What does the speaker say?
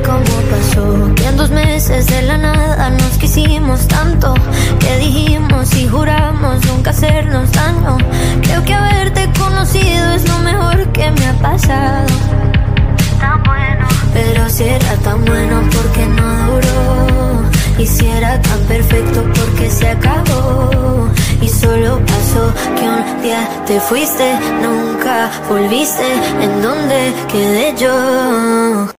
cómo pasó, que en 2 meses de la nada nos quisimos tanto, que dijimos y juramos nunca hacernos daño. Creo que haberte conocido es lo mejor que me ha pasado. Tan bueno, pero si era tan bueno, ¿por qué no duró? Y si era tan perfecto, ¿por qué se acabó? Y solo pasó que un día te fuiste, nunca volviste. ¿En dónde quedé yo?